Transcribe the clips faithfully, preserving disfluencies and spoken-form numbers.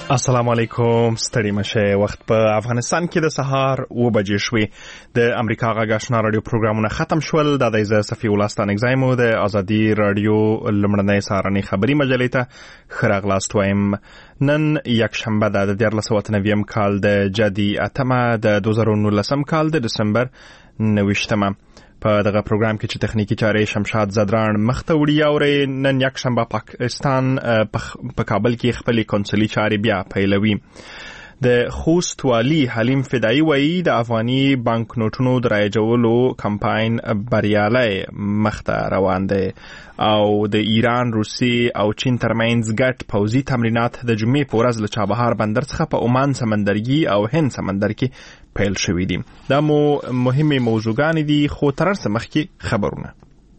السلام علیکم، ستړي مشه. وخت په افغانستان کې د سهار و بجې شوې. د امریکا غږ آشنا رادیو پروګرامونه ختم شول. د دایزه صفی ولستان اگزایمو د ازادي رادیو لمړنۍ سهارنۍ خبري مجلې ته خراغلاست وایم. نن یک شنبه ده، د دیارلس سوه نویم کال د جدي اتمه د دوه زره نولسم کال د دسمبر نویشتمه. په دغه پروګرام کې چې تخنیکی چارې شمشاد زدران مخته وړي او نن یک شنبه پاکستان په کابل کې خپل کنسولي چارې بیا پیلوي. د خوست والی حلیم فدایی وایي د افغاني بانک نوټونو د رایجولو کمپاین بریالی مخته روان دی او د ایران، روسي او چین ترمنځ ګډ پوځي تمرینات د جمعې په ورځ له چابهار بندر څخه په عمان سمندرګي او هند سمندر کې پیل شوي دي. دا مو مهمه موضوعګانې دي، خو تر څه مخکې خبرونه.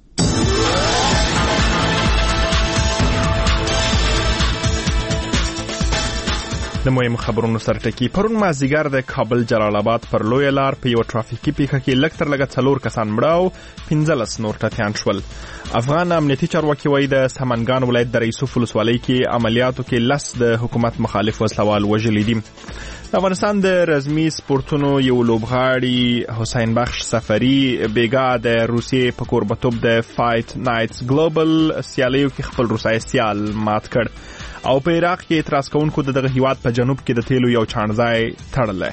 د مهمو خبرونو سره ټکی. پرون مازدیګر د کابل جلال آباد پر لویه لار په یو ترافیکي پیښه کې لږ تر لږه څلور کسان مړه او پنځلس نور ټپیان شول. افغان امنیتي چارواکي وایي د سمنګان ولایت د رئیسوف ولسوالۍ کې عملیاتو کې لس د حکومت مخالف وسلوال وژلي دي. د افغانستان د رزمي سپورتونو یو لوبغاړي حسین بخش سفری بیګا د روسیې په کوربتوب د فایټ نایټس ګلوبل سیالیو کې خپل روسي سیال مات کړ او په عراق کې اعتراض کوونکو د دغه هیواد په جنوب کې د تیلو یو چانځای تړلی.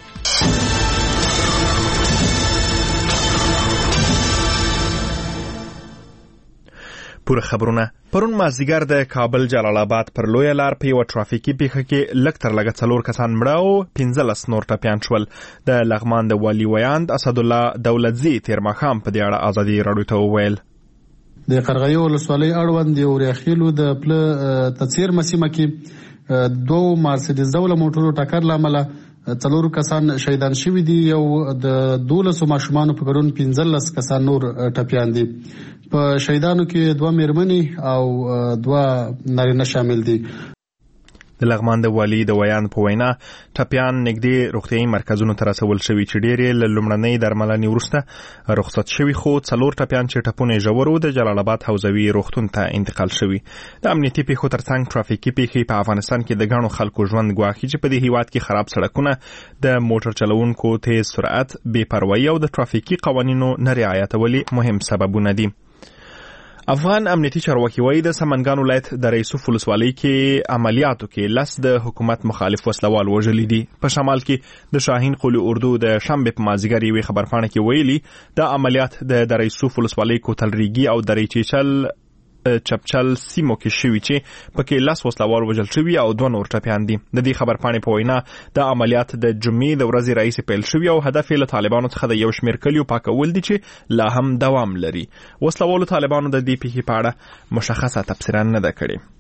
پوره خبرونه. پرون مازدیګر د کابل جلال آباد پر لویه لار په یو ترافیکي پیښه کې لږ تر لږه څلور کسان مړه او پنځلس نور ټپیان شول. د لغمان د والي ویاند اسدالله دولتزي تیر ماښام په دې اړه ازادي راډیو ته وویل. د قرغیو ولسوالۍ اړوند یو ریاخیلو د پله تڅیر مسیمه کې دوه مرسیډیز ډوله موټرو ټکر له امله څلور کسان شهیدان شوي دي. یو د دولسو ماشومانو په ګډون پنځلس کسان نور ټپیان دي. په شهیدانو کې دوه میرمنې او دوه نارینه شامل دي. د لغمان د والي د ویان په وینا ټپیان نږدې روغتیايي مرکزونو ته رسول شوي چې ډېرې له لومړنۍ درملنې وروسته رخصت شوي، خو څلور ټپیان چې ټپونه یې ژور وو د جلال آباد حوزوي روغتون ته انتقال شوي. د امنیتي پیښو ترڅنګ ترافیکي پیښې په افغانستان کې د ګڼو خلکو ژوند ګواښي چې په دې هیواد کې خراب سړکونه، د موټر چلوونکو تیز سرعت، بې پروایي او د ترافیکي قوانینو نه رعایت ولې مهم سببونه دي. افغان امنیتي چارواکي وایي د سمنګان ولایت د رئیسوف ولسوالۍ کې عملیاتو کې لس د حکومت مخالف وسلوال وژلي دي. په شمال کې د شاهین قلی اردو د شنبې په مازدیګر یوې خبرپاڼه کې ویلي د عملیات د رئیسوف ولسوالۍ کوتل ریګي او درې چیچل چپچل سیمو کې شوي چې پکې لس وسلوال وژل شوي او دوه نور ټپیان دي. د دې خبرپاڼې په وینا د عملیات د جمعې د ورځې رئیس پیل شوي او هدف یې له طالبانو څخه د یو شمېر کلیو پاکول دي چې لا هم دوام لري. وسلوالو طالبانو د دې پیښې په اړه مشخصه تبصره نه ده کړې.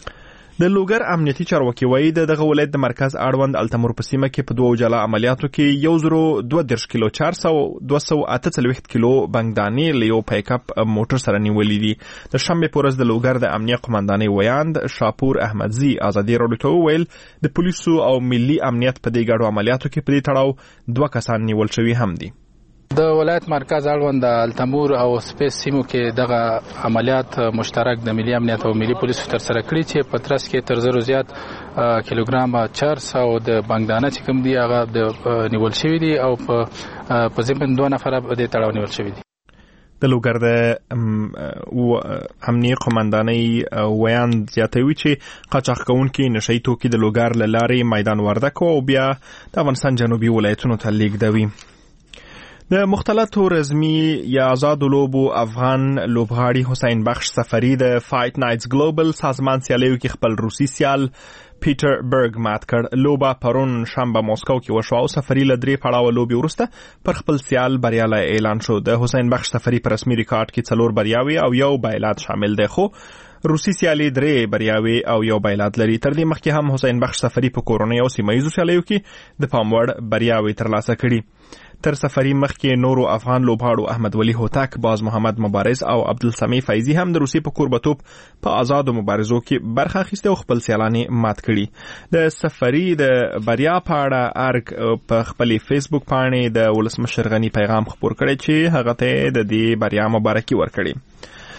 د لوګر امنیتي چارواکي وایي د دغه ولایت د مرکز اړوند التمور په سیمه کې په دوه جلا عملیاتو کې یو زرو دوه دېرش کیلو چار سوه دوه سوه اته څلوېښت کیلو بنګدانې له یو پیک اپ موټر سره نیولې دي. د شنبې په ورځ د لوګر د امنیه قمندانۍ ویاند شاپور احمدزي ازادي راډیو ته وویل د پولیسو او ملي امنیت په دې ګډو عملیاتو کې په دې تړاو دوه کسان نیول شوي هم دي. د ولایت مرکز اړوند د التمور او سپیس سیمو کې دغه عملیات مشترک د ملي امنیت او ملي پولیسو تر سره کړي چې په ترڅ کې تر زرو زیات کیلوګرام چرس او د بنګدانه چې کوم دي هغه د نیول شوي دي او په په ضمن دوه نفر د تړاو نیول شوي دي. د لوګر د امنیه قمندانۍ ویاند زیاتوي چې قاچاق کوونکي نشهیي توکي د لوګر له لارې میدان وردک او بیا د افغانستان جنوبي ولایتونو ته لیږدوي. د مختلطو رزمي یا آزادو لوبو افغان لوبغاړي حسین بخش سفری د فایټ نایټس ګلوبل سازمان سیالیو کې خپل روسي سیال پیټر برګ مات کړ. لوبه پرون شنبه مسکو کې وشوه او سفری له درې پړاوه لوبې وروسته پر خپل سیال بریالی اعلان شو. د حسین بخش سفری په رسمي ریکارډ کې څلور بریاوې او یو بایلات شامل دی، خو روسي سیالي درې بریاوې او یو بایلات لري. تر دې مخکې هم حسین بخش سفری په کورنۍ او سیمه ییزو سیالیو کې د پام وړ بریاوې ترلاسه کړي. تر سفری مخکې نورو افغان لوبغاړو احمد ولی هوتک، باز محمد مبارز او عبدالسمی فیضی هم د روسیې په کوربتوب په آزادو مبارزو کې برخه اخیسته او خپل سیالانې مات کړي. د سفری د بریا په اړه ارګ په خپلې فیسبوک پاڼې د ولسمشر غني پیغام خپور کړی چې هغه ته د دې بریا مبارکي ورکړي.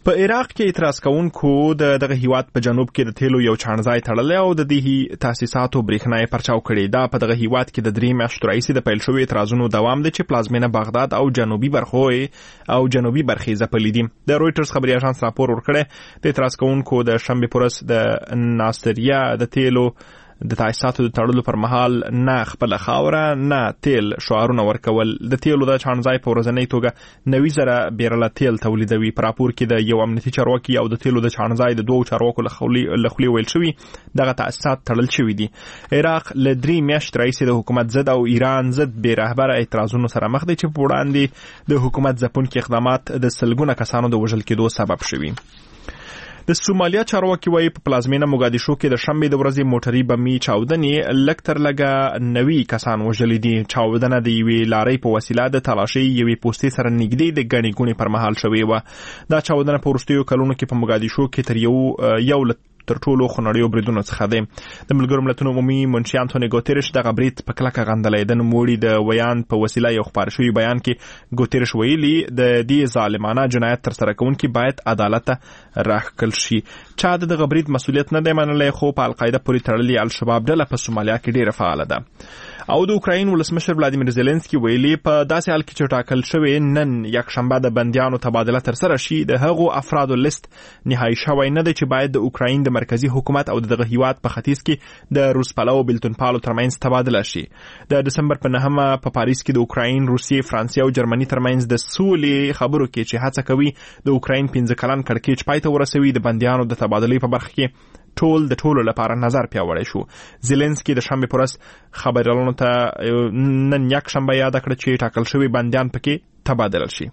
په عراق کې اعتراض کوونکو د دغه هیواد په جنوب کې د تیلو یو چانځای تړلی او د دې تاسیساتو برېښنا یې پرچاو کړې. دا په دغه هیواد کې د درې میاشتو راهیسې د پیل شوي اعتراضونو دوام دی چې پلازمینه بغداد او جنوبي برخو او جنوبي برخې ځپلي دي. د رویټرز خبري اژانس راپور ورکړی د اعتراض کوونکو د شنبې په ورځ د ناصریا د تیلو د تاسیساتو د تړلو پر مهال نه خپل خاوره نه تیل شعارونه ورکول. د تیلو د چانځای په ورځنۍ توګه نوي زره بیرله تیل تولیدوي. په راپور کې د یو امنیتي چارواکي او د تیلو د چانځای د دوو چارواکو له خولې ویل شوي دغه تاسیسات تړل شوي دي. عراق له درې میاشتې راهیسې د حکومت ضد او ایران ضد بې رهبره اعتراضونو سره مخ دی چې په وړاندې د حکومت ځپونکي اقدامات د سلګونه کسانو د وژل کېدو سبب شوي. د سومالیا چارواکي وایي په پلازمینه موګادیشو کې د شنبې د ورځې موټري بمي چاودنې لږ تر لږه نوي کسان وژلي دي. چاودنه د یوې لارۍ په وسیله د تالاشۍ یوې پوستې سره نږدې د ګڼې ګوڼې پر مهال شوې وه. دا چاودنه په وروستیو کلونو کې په موګادیشو کې تر یو یو تر ټولو خونړیو بریدونو څخه دی. د ملګرو ملتونو عمومي منشي انټونی ګوتریش دغه برید په کلکه غندلی. د نوموړي د ویان په وسیله یو خپاره شوي بیان کې ګوتریش ویلي د دې ظالمانه جنایت ترسره کوونکي باید عدالت ته راښکل شي. چا د دغه برید مسؤلیت نه دی منلی خو په القاعده پورې تړلې الشباب ډله په سومالیا کې ډېره فعاله ده. او د اوکراین ولسمشر ولادیمیر زيلنسکي ویلي په داسې حال کې چې ټاکل شوی نن یک شنبه د بندیانو تبادله ترسره شي د هغو افرادو لیست نهایی شوی نه دی چې باید د اوکراین د مرکزی حکومت او دغه هیواد په ختیځ کې د روس پلو بلتون پالو ترمنځ تبادله شي. د دسمبر په نهمه په پاریس کې د اوکراین، روسیې، فرانسې او جرمني ترمنځ د سولې خبرو کې چې هڅه کوي د اوکراین پنځه کلن کړکېچ پای ته ورسوي د بندیانو د تبادلې په برخه کې ټول د ټولو لپاره نظر پیاوړی شو. زيلنسکي د شنبې پر ورځ خبريالانو ته نن یک شنبه یاد کړ چې ټاکل شوی بندیان پکې تبادله شي.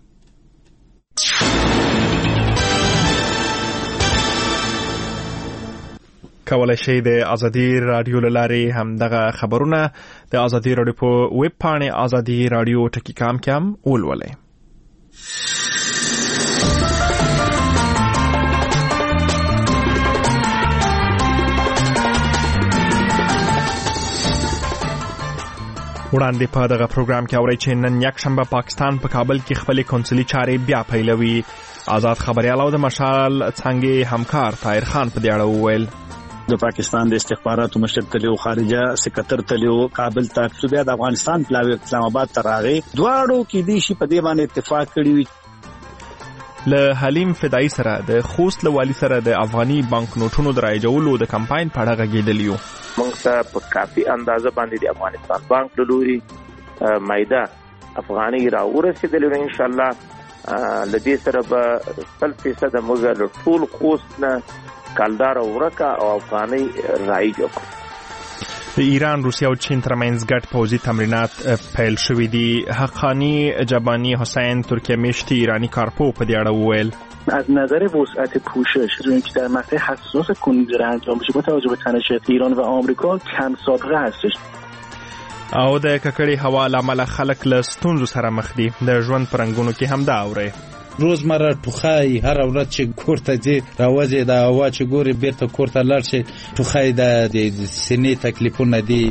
کولای شئ د ازادي رادیو له لارې هم دغه خبرونه د ازادي رادیو په ویب پاڼې ازادي رادیو ټکی کام کې هم ولولئ. وړاندې په دغه پروګرام کې اورئ چې نن یک شنبه پاکستان په کابل کې خپل کنسولي چارې بیا پیلوي. آزاد خبريال او د مشال څنګه همکار طاهر خان په دې اړه وویل. د پاکستان د استخباراتو مشر تلیو خارجه سکرټر تلیو کابل ته صوبیا د افغانستان پلاوی اسلام آباد ته راغی. دواړو کې د شي په دې باندې اتفاق کړی وي. له حلیم فدایي سره د خوست له والی سره د افغاني بانک نوټونو د رایجولو د کمپاین په اړه غږېدلی وو. موږ ته په کافي اندازه باندې د افغانستان بانک له لوري مایده افغاني راورسېدلې ان شاء الله لدې سره به سل فیصد موږ له ټول خوست نه کالدار ورکه او افغاني رایج وکړو. د ایران، روسیه او چین ترمنځ ګډ پوځي تمرینات پیل شوي دي. حقانی جبانی حسین ترکمشتی ایرانی کارپو په دې اړه وویل. از نظر وسعت پوشش روی که در مقطع حساس کنونی انجام بشه با توجه به تنش ایران و آمریکا کم سابقه هستش. او د ککړې هوا له امله خلک له ستونزو سره مخ دي. د ژوند پرنګونو کې هم دا اوري. روزمره ټوخی هر ورځ چې کور ته ځي راوځي د هوا چې ګوري بیرته کور ته لاړ شي ټوخی د سینې تکلیفونه دي.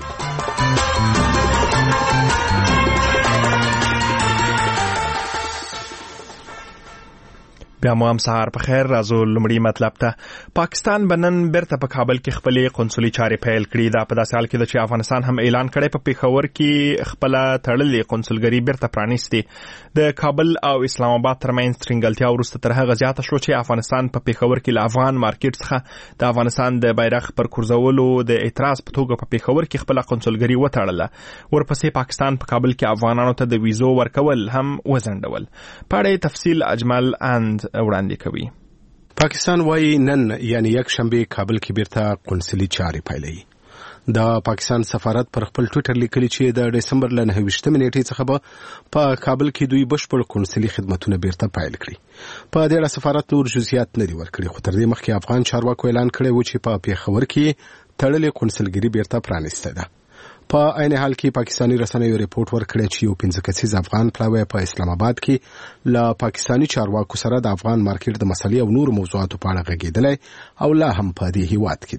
بیا مو هم سهار په خیر. راځو لومړی مطلب ته. پاکستان بنن بیرته په کابل کې خپل قونسلي چارې پیل کړې. دا په داسې حال کې چې افغانستان هم اعلان کړی په پیښور کې خپل تړلې قونسلګري بیرته پرانیستي. د کابل او اسلام آباد ترمنځ ترنګلتیا وروسته تر هغه زیاته شو چې افغانستان په پیښور کې له افغان مارکیټ څخه د افغانستان د بیرغ پر کورځولو د اعتراض په توګه په پیښور کې خپل قونسلګري وتړله. ورپسې پاکستان په کابل کې افغانانو ته د ویزو ورکول هم وزندول. پاړې تفصیل اجمل اند وړاندې کوي. پاکستان وايي نن یعنی یک شنبه کابل کې بیرته قونسلي چارې پیلوي. د پاکستان سفارت پر خپل ټویټر لیکلي چې د دسمبر له نهه ویشتمې نیټې څخه به په کابل کې دوی بشپړ قونسلي خدماتونه بیرته پیل کړي. په دې اړه سفارت نور جزئیات نه دي ورکړي، خو تر دې مخکې افغان چارواکو اعلان کړی و چې په پیښور کې تړلې قونسلګري بیرته پرانیسته ده. په عین حال کې پاکستانی رسنیو ریپورت ورکړی چې یو پنځه کسیز افغان پلاوی په اسلام آباد کې له پاکستانی چارواکو سره د افغان مارکیټ د مسلې او نور موضوعاتو په اړه غږېدلی او لا هم په دې هیواد کې دی.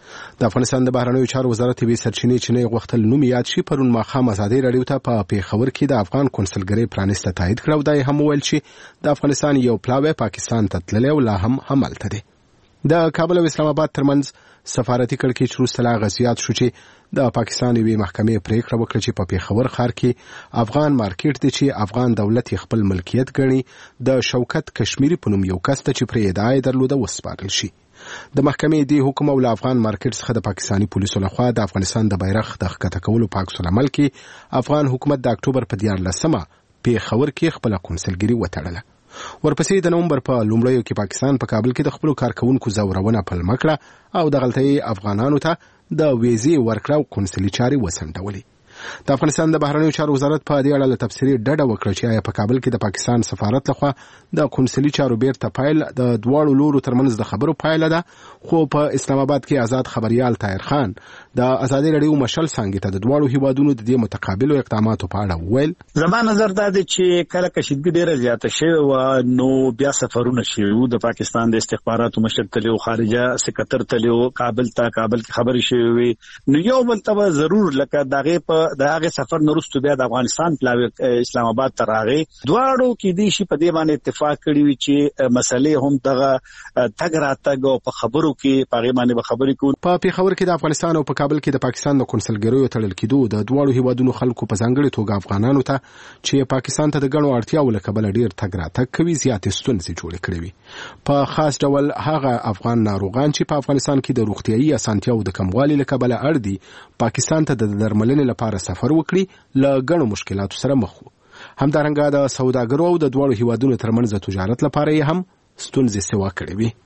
د افغانستان د بهرنیو چارو وزارت طبي سرچینې چې نه غوښتل نوم یاد شي پرون ماښام ازادي راډیو ته په پیښور کې د افغان کنسولګرۍ پرانیسته تایید کړو. دا هم ویل چې د افغانستان یو پلاوی پاکستان ته تللی او لا هم همالته دی. د کابل او اسلام آباد ترمنځ سفارتي کړکېچ وروسته لا غزيات شو چې د پاکستان یوې محکمې پریکړه وکړه چې په پیښور ښار کې افغان مارکیټ دی چې افغان دولت خپل ملکیت ګڼي د شوکت کشمیری په نوم یو کس ته چې پرې ادعا درلوده وسپارل شي. د محکمې دی حکم او افغان مارکیټ څخه د پاکستاني پولیسو لخوا د افغانستان د بیرغ د ښکته کولو په عکس العمل کې افغان حکومت د اکتوبر په دیارلسمه پیښور کې خپل کنسولګري وتړله. ورپسې د نومبر په لومړیو کې پاکستان په کابل کې د خپل کارکونکو زورونه پلمه کړه او د غلطۍ افغانانو ته د ویزې ورکړه او کنسولي چارې وسنډولې. د افغانستان د بهرنیو چارو وزارت په دې اړه له تفصیلي ډډه وکړه چې آیا په کابل کې د پاکستان سفارت لخوا د کنسولي چارو بیرته پایل د دواړو لورو ترمنځ د خبرو پایله ده. خو په اسلام آباد کې آزاد خبريال طاهر خان د ازادي راډیو مشل څنګه ته د دواړو هیوادونو د دې متقابلو اقداماتو په اړه ویل. زما نظر دا دی چې کله کشیدګي ډیره زیاته شوه و نو بیا سفرونه شوه د پاکستان د استخباراتو مشر تلو خارجه سکرټر تلو کابل ته کابل کې خبرې شوه نو یو بل ته ضرور لکه دغه په د هغه سفر نورستو بیا د افغانستان پلاوی اسلام آباد ته راغی. دواړو کې د شي په دې باندې اتفاق کړی وي چې مسلې هم دغه تګ راتګ او په خبرو کې په غي باندې خبرې کوي. په پیښور کې د افغانستان او په کابل کې د پاکستان د کنسولګریو تړل کېدو د دواړو هیوادونو خلکو په ځانګړي توګه افغانانو ته چې پاکستان ته د ګڼو اړتیاو لکه بل ډیر تګ راتګ کوي زیاتې ستونزې جوړې کړې وي. په خاص ډول هغه افغان ناروغان چې په افغانستان کې د روغتيایي اسانتیاو د کموالي لکه بل اړ دي پاکستان ته د درملنې لپاره سفر وکړي له ګڼو مشکلاتو سره مخ وو. همدارنګه د سوداګرو او د دواړو هیوادونو ترمنځ د تجارت لپاره یې هم ستونزې سوا کړې وي.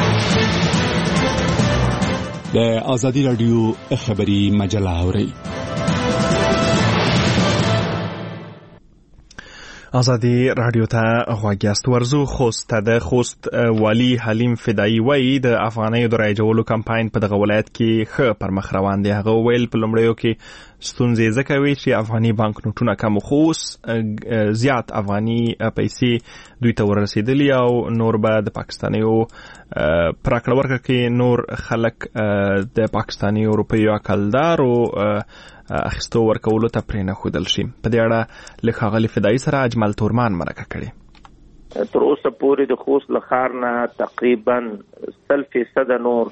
د ازادي راډیو خبري مجله اوري. ازادي رادیو ته غواګیاست. ورزو خوست د خوست والی حلیم فدایی وای د افغانیو د رایجولو کمپاین په دغه ولایت کې ښه پر مخ روان دی. هغه ویل په لومړیو کې ستونزې ځکه وي چې افغاني بانک نوټونه کم خوس زیات افغاني پیسې دوی ته ورسېدلي او نور به د پاکستانیو پراکړه ورکړه کې نور خلک د پاکستاني اروپایي عقلدارو اخیستو ورکولو ته پرې نه ښودل شي. په دې اړه له ښاغلي فدایي سره اجمل تورمان مرکه کړې. تر اوسه پورې د خوست له ښار نه تقریبا سل فیصده نور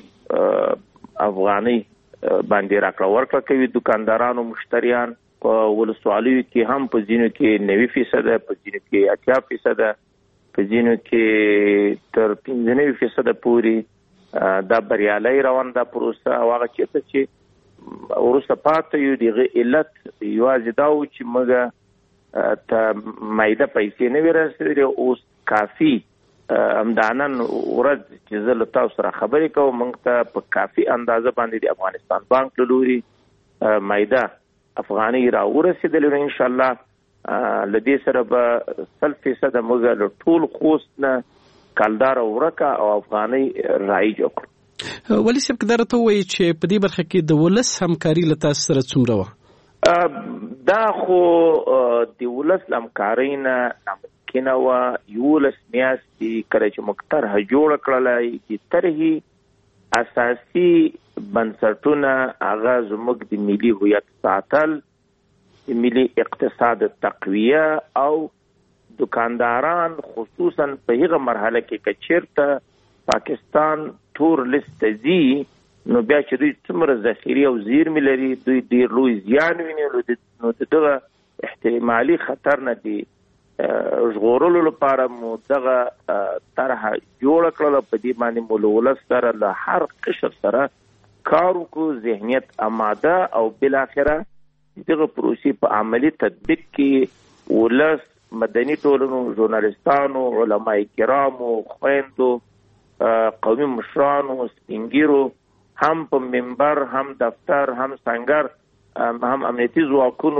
افغاني باندې راکړه ورکړه کوي. دکاندارانو مشتریان په ولسوالیو کې هم په ځینو کې نوي فیصده په ځینو کې اتیا فیصده په ځینو کې تر پنځه نوي فیصده پورې دا بریالي روان ده پروسه. او هغه چېرته چې ورسته پاتې یو دغه علت یوازې دا و چې موږ ته مایده پیسې نه ورسېدلې. اوس کافي امدانن ورځ چې زه له تاسو سره خبرې کوم موږ ته په کافي اندازه باندې د افغانستان بانک له لوري مایده افغاني را ورسېدلې. ان شاء الله له دې سره به سل فیصده موږ له ټول خوست نه کلدار ورکه او افغاني رایج وکړو. ولی صاحب کدار ته وایي چې په دې برخه کې د ولس همکاري له تاسو سره څومره وه؟ دا خو د ولس همکارۍ نه ناممکنه وه. یولس میاشتې کله چې موږ طرحه جوړه کړله د طرحې اساسي بنسټونه هغه زموږ د ملي هویت ساتل، د ملي اقتصاد تقویه او دکانداران خصوصا په هغه مرحله کې که چیرته پاکستان تور لیست زی نو بیا چې دوی څومره ذخیرې او زیرمې لري دوی ډېر لوی زیان ویني نو د دغه احتمالي خطر نه دي ژغورلو لپاره مو دغه طرحه جوړه کړله. په دې باندې مو له ولس سره له هر قشر سره کار وکړو، ذهنیت آماده او بالاخره دغه پروسې په عملي تطبیق کې ولس، مدني ټولنو، ژورنالستانو، علماء کرامو، خویندو، قومي مشرانو، سپینګیرو هم په منبر، هم دفتر، هم سنگر، هم امنیتي ځواکونو،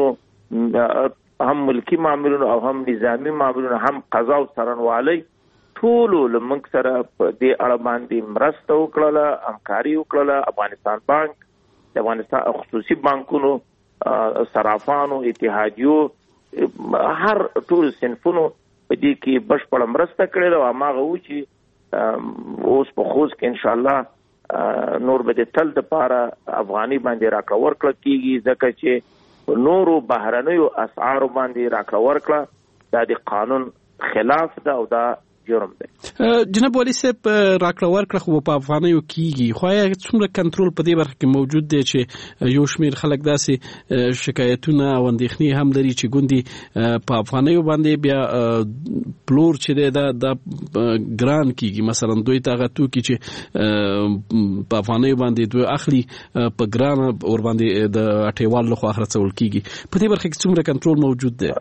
هم ملکی معاملونو او هم نظامی معاملونو، هم قضا او څارنوالۍ ټولو له موږ سره په دې اړه باندې مرسته وکړله، همکاري وکړله. افغانستان بانک، د افغانستان خصوصي بانکونو، صرافانو، اتحادیو، هر ټول صنفونو په دې کې بشپړه مرسته کړې ده. او هماغه و چې اوس په خوست کې انشاءالله نور به د تل د پاره افغاني باندې راکړه ورکړه کیږي، ځکه چې نورو بهرنیو اسعارو باندې راکړه ورکړه دا د قانون خلاف ده او دا جرم دی. جناب والي صاحب راکړه ورکړه خو په افغانیو کیږي، خو یا څومره کنټرول په دې برخه کې موجود دی چې یو شمیر خلک داسې شکایتونه او اندېښنې هم لري چې ګوندي په افغانیو باندې بیا پلور چې دی دا د ګران کیږي، مثلا دوی ته هغه توکي چې په افغانیو باندې دوی اخلي په ګران اور باندې د اټیوال لخوا خرڅول کیږي. په دې برخه کې څومره کنټرول موجود دی؟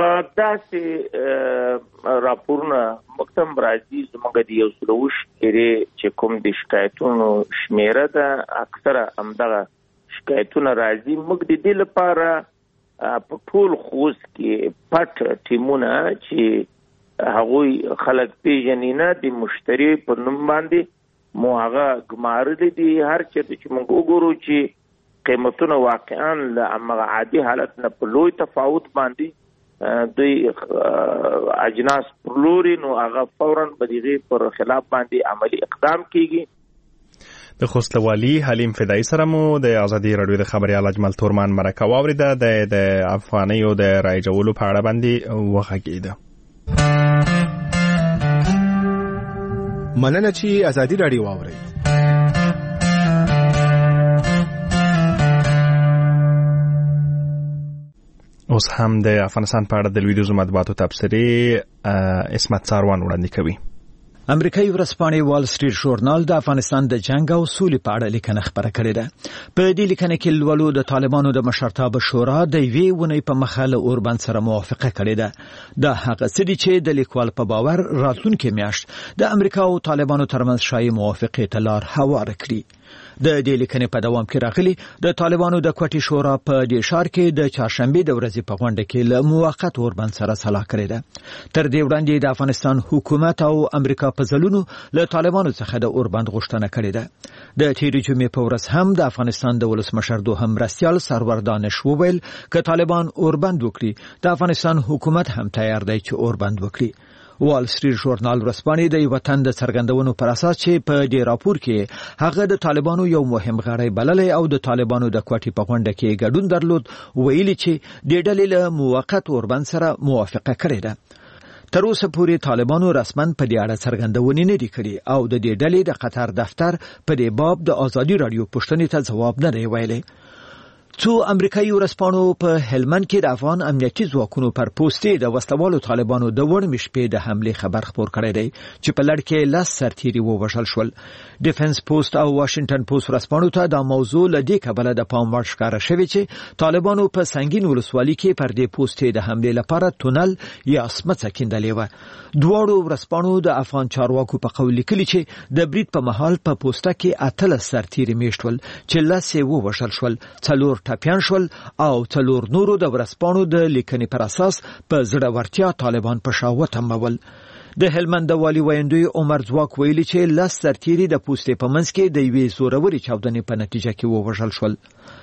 داسې راپورونه مکتم راځي زموږ د یو سل اووه شمېرې چې کوم د شکایتونو شمېره ده اکثره همدغه شکایتونه راځي. موږ د دې لپاره په ټول خوست کې پټ ټیمونه چې هغوی خلک پیژني نه د مشتری په نوم باندې مو هغه ګمارلي دي. هر چېرته چې موږ وګورو چې قیمتونه واقعا له همغه عادي حالت نه په لوی تفاوت باندې دوی اجناس پلوري، نو هغه فوراً بدیغه پر خلاف باندې عملی اقدام کیږي. د خوست والي حلیم فدایي سره مو د ازادي رادیو د خبريال اجمل تورمان مرکه واوریده د د افغانیو د رایجولو په اړه باندې وغږیده. مننه چې ازادي رادیو واوري. اوس هم د افغانستان په اړه د لویدیځو مطبوعاتو تبصرې اسمت ساروان وړاندې کوي. امریکایي ورځپاڼې وال سټریټ ژورنال د افغانستان د جنگ او سولې په اړه لیکنه خبره کړې ده. په دې لیکنه کې لولو د طالبانو د مشرتابه شورا د یوې ونې په مخه له اوربند سره موافقه کړې ده. دا هغه څه دي چې د لیکوال په باور راتلونکي میاشت د امریکا او طالبانو ترمنځ شایي موافقې ته لار هواره کړي. د دې لیکنې په دوام کې راغلي د طالبانو د کوټې شورا په دې ښار کې د چهارشنبه د ورځې په غونډه کې له موقت اوربند سره صلاح کړې ده. تر دې وړاندې د افغانستان حکومت او امریکا په ځلونو له طالبانو څخه د اوربند غوښتنه کړې ده. د تیرې جمعې په ورځ هم د افغانستان د ولسمشر دوهم مرستیال سرور دانش وویل که طالبان اوربند وکړي د افغانستان حکومت هم تیار دی چې اوربند وکړي. وال سټریټ ژورنال ورځپاڼې د یو وطن د څرګندونو پر اساس چې په دې راپور کې هغه د طالبانو یو مهم غړی بللی او د طالبانو د کوټې په غونډه کې ګډون درلود ویلي چې د ډلې له موقت اوربند سره موافقه کړې ده. تر اوسه پورې طالبانو رسماً په دې اړه څرګندونې نه دي کړې او د دې ډلې د قطر دفتر په دې باب د ازادي رادیو پوښتنې ته ځواب نه دی ویلی. څو امریکایي ورځپاڼو په هلمند کې د افغان امنیتي ځواکونو پر پوستې د وسلوالو طالبانو د وړمې شپې د حملې خبر خپور کړی دی چې په لړ کې لس سرتیري ووژل شول. ډیفنس پوسټ او واشنگټن پوسټ ورځپاڼو ته دا موضوع له دې کبله د پام وړ ښکاره شوې چې طالبانو په سنگین ولسوالي کې پر دې پوستې د حملې لپاره تونل یا سمڅه کیندلې وه. دواړو ورځپاڼو د افغان چارواکو په قول لیکلي چې د برید په مهال په پوسټه کې اتلس سرتیري میشتول چې لس یې ووژل شول، څلور ټپیان شول او څلور نورو د ورځپاڼو د لیکنې پر اساس په زړورتیا طالبان په شا وتمول. د هلمند والي ویندوی عمر ځواک ویلي چې لس سرتیري د پوستې په منځ کې د یوې زورورې چاودنې په نتیجه کې ووژل شول.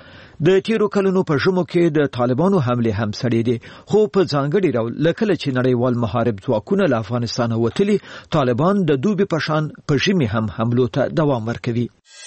د تیرو کلونو په ژمو کې د طالبانو حمله هم سړې دي، خو په ځانګړي ډول لکه چې نړیوال محارب ځواکونه له افغانستان وتلي طالبان د دوبي په شان په ژمي هم حملو ته دوام ورکوي.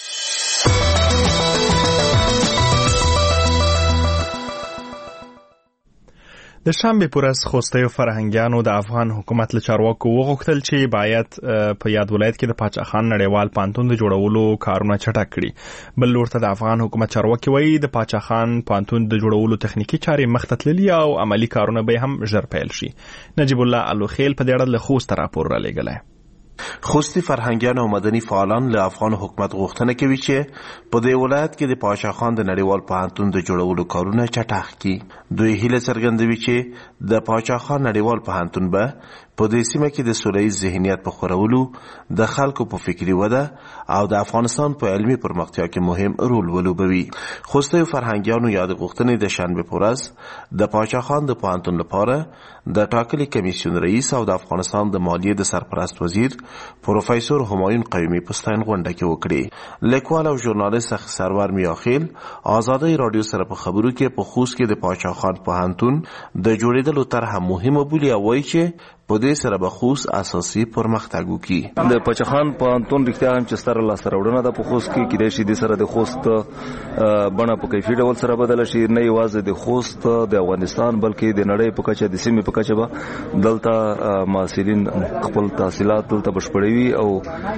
د شنبه پر ورځ خوستیو فرهنګیانو د افغان حکومت له چارواکو وغوښتل چې باید په یاد ولایت کې د پاچاخان نړیوال پانتون د جوړولو کارونه چټک کړي. بل لور ته د افغان حکومت چارواکي وایي د پاچاخان پانتون د جوړولو تخنیکی چارې مخته تللي او عملی کارونه به هم ژر پیل شي. نجیب الله الوخیل په دې اړه له خوست راپور را لېږلی. خوستی فرهنګیان او مدني فعالان له افغان حکومت غوښتنه کوي چې په دې ولایت کې د پاچاخان د نړیوال پوهنتون د جوړولو کارونه چټک کړي. دوی هیله څرګندوي چې د پاچاخان نړیوال پوهنتون به په دې سیمه کې د سوله‌ییز ذهنیت په خورولو، د خلکو په فکری وده او د افغانستان په علمي پرمختیا کې مهم رول ولوبوي. خوستی فرهنګیانو یاد غوښتنې د شنبه په ورځ د پاچاخان د پوهنتون لپاره د ټاکلي کمیسیون رئیس او د افغانستان د مالیې د سرپرست وزیر پروفیسور همایون قیومي په ستاین غونډه کې وکړي. لیکوال او ژورنالیست سرور میاخیل آزادی رادیو سره په خبرو کې په خوست کې د پاچاخان پوهنتون د جوړېدلو طرحه مهمه بولي او وایي چې په دې سره به خوست اساسي پرمختګ وکړي. د پچخان پوهنتون رښتیا هم چې ستر لاس راوړنه د خوست کې کېدای شي د سره د خوست بڼه په کیفي ډول سره بدل شي، نه یوازې د خوست د افغانستان بلکې د نړۍ په کچه د سیمې په کچه به دلته محصلین خپل تحصیلات دلته بشپړوي او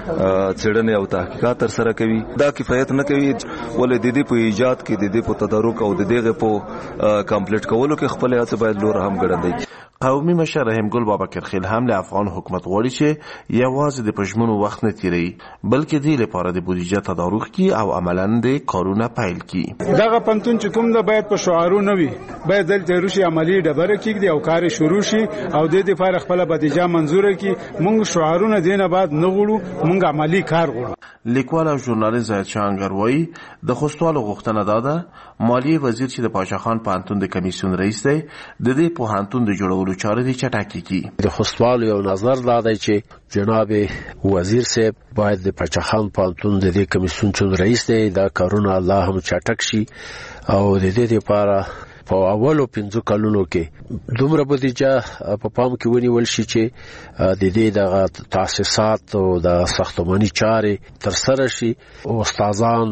څېړنې او تحقیقات تر سره کوي. دا کفایت نه کوي ولې د دې په ایجاد کې د دې په تدارک او د دغه په کمپلیټ کولو کې خپل هڅه باید لور هم ګړندۍ. قومي مشر رحیم ګل بابکر خیل هم له افغان حکومت غواړي چې یوازې د پښمنو وخت نه تیری بلکې د لپاره د بودیجه تدارک کی او عملاً د کارونه پیل کی. دغه پنتون چې کوم د باید په شعارو نه وي، باید د روشي عملی ډبره کېږي او کار شروع شي او د دې لپاره خپل بودیجه منزور کی. مونږ شعارونه دینه بعد نه غواړو، مونږ عملی کار غواړو. لیکوال او ژورنالیست زاهد شانګر وایي د خوستوالو غوښتنه ده د مالیې وزیر چې د پاچاخان پوهنتون د کمیسیون رئیس دی د دې پوهنتون د جوړولو چارې د چټکې کی. د خوستوالو یو نظر دا دی چې جناب وزیر صاحب باید د پاچاخان پوهنتون د دې کمیسیون چې رئیس دی دا کارونه الله هم چټک شي او د دې لپاره په اولو پنځو کلونو کې دومره بودیجه په پام کې ونیول شي چې د دې د تاسیسات او د ساختماني چارې تر سره شي او استادان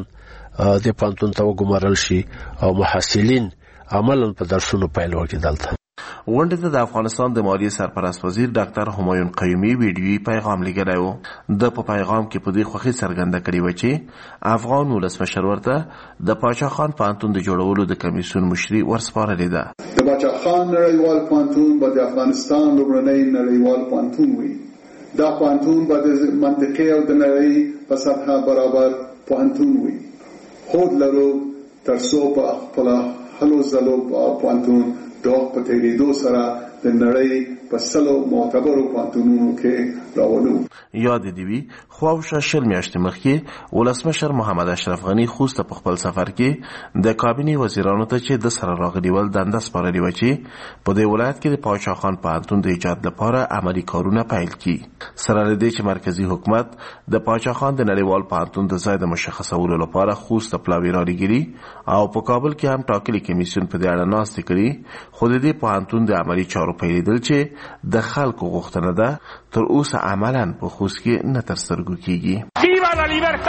د پوهنتون ته وګمارل شي او محصلین عملاً په درسونو پیل وکړي. دلته غونډې ته د افغانستان د مالیې سرپرست وزیر ډاکټر همایون قیومي ویډیویي پیغام لګولی و. د په پیغام کې په دې خوښي څرګنده کړې وه چې افغان ولسمشر ورته د پاچاخان پوهنتون د جوړولو د کمیسیون مشري ورسپارلې ده. د پاچاخان نړیوال پوهنتون به د افغانستان لومړنی نړیوال پوهنتون وي. دا پوهنتون به د منطقې او د نړۍ په سطحه برابر پوهنتون وي. هوډ لرو تر څو په خپله هلو ځلو پوهنتون د وخت په تېرېدو سره د نړۍ په سلو معتبرو پوهنتونونو کې راولو. یاد دې وي خواوشا شل میاشتې مخکې ولسمشر محمد اشرف غني خوست په خپل سفر کې د کابینې وزیرانو ته چې د سره راغلي ول دنده سپارلې وه چې په دې ولایت کې د پاچاخان پوهنتون د ایجاد لپاره عملي کارونه پیل کړي. سره له دې چې مرکزي حکومت د پاچاخان د نړیوال پوهنتون د ځای د مشخصولو لپاره خوست پلاوي رالیږلي او په کابل کې هم ټاکلي کمیسیون په دې اړه ناستې کړي، خو د دې پوهنتون د عملي چارو پیلېدل چې د خلکو غوښتنه ده تر اوسه عملاً په خوست کې نه تر سترګو کیږي. ویوا لا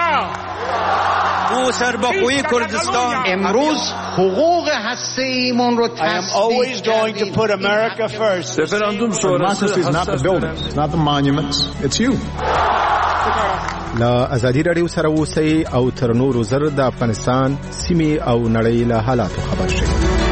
لیبرتا! ما سرباخوی کردستان امروز حقوق هسته‌ایمون رو I am always going to put America first. Referendum sonrası is not the buildings, it's not the monuments, it's you. لا ازادي رادیو سره اوسئ او تر نورو زر د افغانستان سیمې او نړۍ له حالاتو خبر شئ.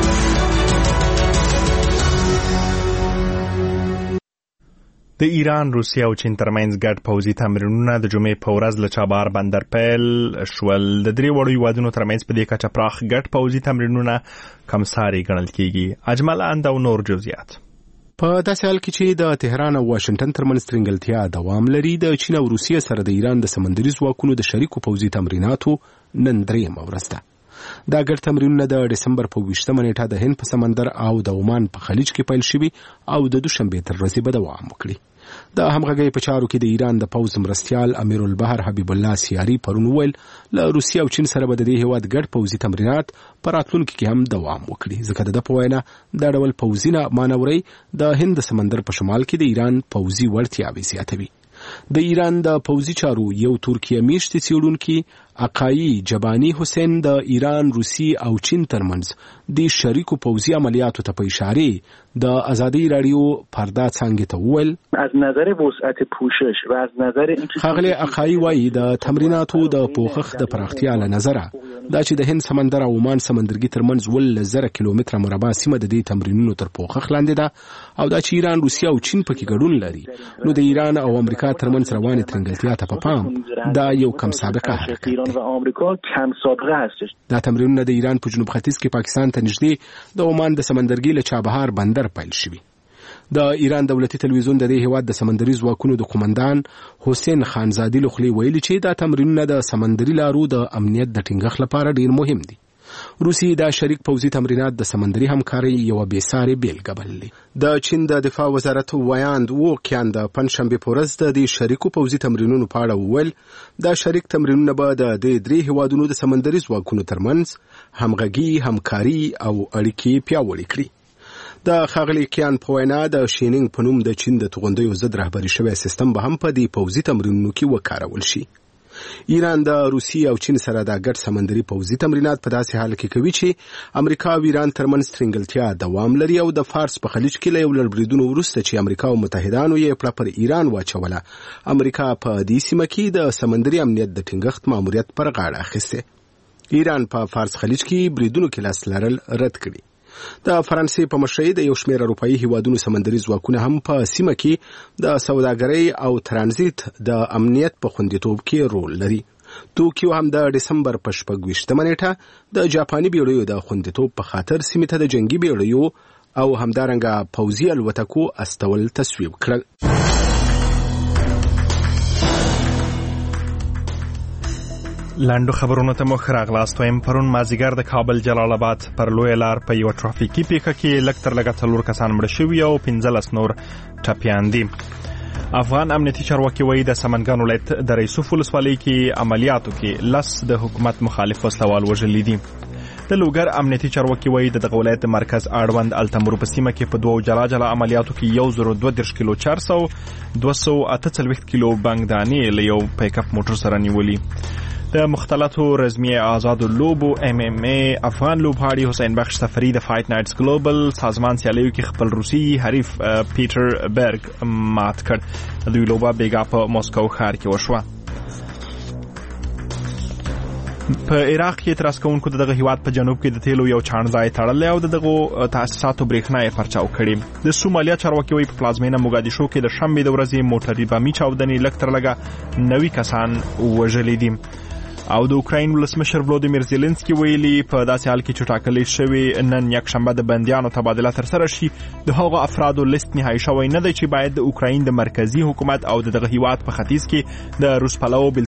د ایران، روسیه او چین ترمنځ ګډ پوځي تمرینونه د جمعې په ورځ له چابهار بندر پیل شول. د درې وړو هیوادونو ترمنځ په دې کچه پراخ ګډ پوځي تمرینونه کمساري ګڼل کیږي. اجمل اند او نور جزئیات. په داسې حال کې چې د تهران او واشنگټن ترمنځ ترنګلتیا دوام لري، د چین او روسیې سره د ایران د سمندري ځواکونو د شریکو پوځي تمریناتو نن درېیمه ورځ ده. دا ګډ تمرینونه د دسمبر په ویشتمه نیټه د هند په سمندر او د عمان په خلیج کې پیل شوي او د دوشنبې تر ورځې به دوام وکړي. د همغږۍ په چارو کې د ایران د پوځ مرستیال امیر البحر حبیب الله سیاري پرون وویل له روسیې او چین سره به د دې هیواد ګډ پوځي تمرینات په راتلونکي کې هم دوام وکړي، ځکه د ده په وینا دا ډول پوځي مانورۍ د هند د سمندر په شمال کې د ایران پوځي وړتیاوې زیاتوي. د ایران د پوځي چارو یو ترکیه میشتي څېړونکي عقایي جبانی حسین د ایران، روسي او چین ترمنځ د شریکو پوځي عملیاتو ته په اشاره د ازادي رادیو پردا څنګه ته وویل از نظر وسعت پوشش و از نظر خغلی عقایي وایي د تمریناتو د پوښښ د پراختیا له نظره دا چې د هند سمندر او عمان سمندرګي ترمنځ ول زره کیلومتره مربع سیمه د دې تمرینونو تر پوښښ لاندې ده او دا چې ایران، روسیه او چین پکې ګډون لري، نو د ایران او امریکا ترمنځ روانې ترنګلتیا ته په پام دا یو کم سابقه حرکت دی. و آمریکا کم سابقه هستش. دا تمرینونه د ایران په جنوب ختیځ کې پاکستان ته نږدې د عمان د سمندرګي له چابهار بندر پیل شوي. د ایران دولتي تلویزیون د دې هیواد د سمندري ځواکونو د قومندان حسین خانزادي لخلی ویلي چې دا تمرینونه د سمندري لارو د امنیت د ټینګښت لپاره ډیر مهم دي. روسي دا شریک پوځي تمرینات د سمندري همکارۍ یو بېسارې بیلګه بللې. د چین د دفاع وزارت ویاند وو کیان د پنځشنبې په ورځ د دې شریکو پوځي تمرینونو په اړه وویل دا شریک تمرینونه به د دې درې هیوادونو د سمندري ځواکونو ترمنځ همغږي، همکاري او اړیکې پیاوړې کړي. د ښاغلي کیان په وینا د شینینګ په نوم د چین د توغندیو ضد رهبري شوی سیستم به هم په دې پوځي تمرینونو کې وکارول شي. ایران د روسیې او چین سره د ګډ سمندري پوځي تمرینات په داسې حال کې کوي چې امریکا او ایران ترمنځ ترنګلتیا دوام لري او د فارس په خلیج کې له یو لړ بریدونو وروسته چې امریکا او متحدانو یې پړه پر ایران واچوله، امریکا په دې سیمه کې د سمندري امنیت د ټینګښت ماموریت پر غاړه اخیسته. ایران په فارس خلیج کې بریدونو کې لاس لرل رد کړي. د فرانسې په مشرۍ د یو شمېر اروپایي هیوادونو سمندري ځواکونه هم په سیمه کې د سوداګرۍ او ترانزیت د امنیت په خوندیتوب کې رول لري. توکیو هم د دسمبر په شپږ ویشتمه نیټه د جاپاني بیړیو د خوندیتوب په خاطر سیمې ته د جنگي بیړیو او همدارنګه پوځي الوتکو استول تصویب کړل. لاندو خبرونه ته مخ راغلاست. وایم پرون مازیګر د کابل جلال آباد پر لوی لار په یو ترافیکي پیښه کې لږ تر لږه څلور کسان مړه شوي او پنځلس نور ټپیان دي. افغان امنیتي چارواکي وایي د سمنګان ولایت د ریسوف ولسوالۍ کې عملیاتو کې لس د حکومت مخالف وسلوال وژلي دي. د لوګر امنیتي چارواکي وایي د دغه ولایت مرکز اړوند التمور په سیمه کې په دوو جلا جلا عملیاتو کې یو زر دوه دېرش کیلو چارسو دوه سوه اته څلوېښت کیلو بنګ دانې له یو پیک اپ موټر سره نیولي. د مختلطو رزمي آزادو لوبو ام ام ای افغان لوبغاړي حسین بخش سفری د فایټ نایټس ګلوبل سازمان سیالیو کې خپل روسي حریف پیټر برګ مات کړ. دوی لوبه بیګا په موسکو ښار کې وشوه. په عراق کې اعتراض کوونکو دغه هیواد په جنوب کې د تیلو یو چاڼځای تړلی او دغه تاسیساتو برېښنا یې پرچاو کړي. د سومالیا چارواکي وایي په پلازمینه موګادیشو کې د شنبې د ورځې موټري بمي چاودنې لږ تر لږه نوي کسان وژلي دي. او د اوکراین ولسمشر ولودیمیر زيلنسکي ویلي په داسې حال کې چې ټاکلې شوی نن یک شنبه د بندیانو تبادله تر سره شي د هغو افرادو لیست نهایی شوی نه دی چې باید د اوکراین د مرکزی حکومت او دغه هیواد په ختیځ کې د روس پلو